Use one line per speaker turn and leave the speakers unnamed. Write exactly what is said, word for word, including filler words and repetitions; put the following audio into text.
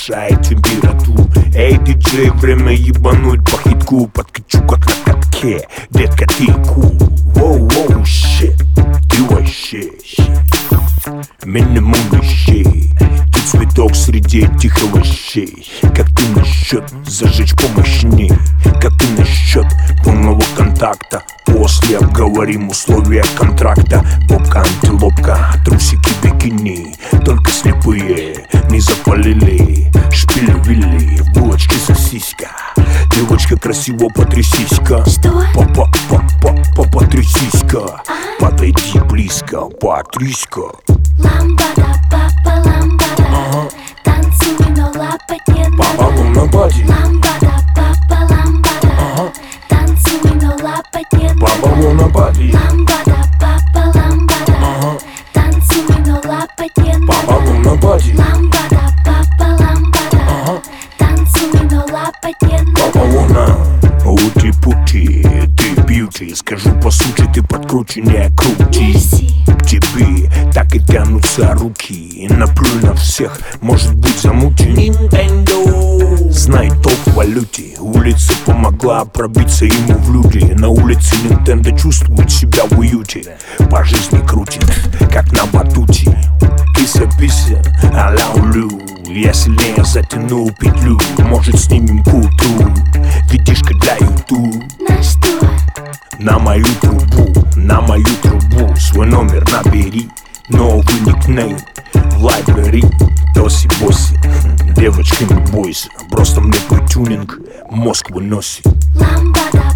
повышает температуру. Эй, диджей, время ебануть по хитку. Подкачу как на катке, детка, ты кул. Воу-воу, щит, ты вообще минимум вещей. Ты цветок среди этих овощей. Как ты насчет зажечь помощней? Как ты насчет полного контакта? После обговорим условия контракта. Попка, антилопка, трусики, бикини. Только слепые не запалили. Шпили-вили, в булочке сосиска. Девочка, красиво потрясись-ка. Па-па-па-па-па, потрясись-ка. Подойди близко, потрясь-ка.
Ламбада, папа, ламбада, ага. Танцуй, но лапать не надо.
Папа, луна, бади.
Ламбада, папа, ламбада, ага. Танцуй, но лапать не надо.
Папа, луна, бади.
Ламбада, папа, ламбада, ага. Танцуй, но лапать не надо.
Папа, луна, бади.
Ламбада, папа, ламбада, ага. Танцуй, но лапать не надо.
Папа, луна, ути-пути, ты бьюти. Скажу по сути, ты подкруче, не крути. К тебе так и тянутся руки. Наплюй на всех, может быть замути. Nintendo знает толк в валюте. Улица помогла пробиться ему в люди. На улице Nintendo чувствует себя в уюте. По жизни крутит, как на батуте. Кися-пися, а-ля улю. Я сильнее затянул петлю. Может, снимем к утру видишка для ютуб.
На что?
На мою трубу, на мою трубу. Свой номер набери, новый никнейм в лайбрери. Тоси-боси, девочка, не бойся. Просто мне твой тюнинг мозг выносит.
Ламбада,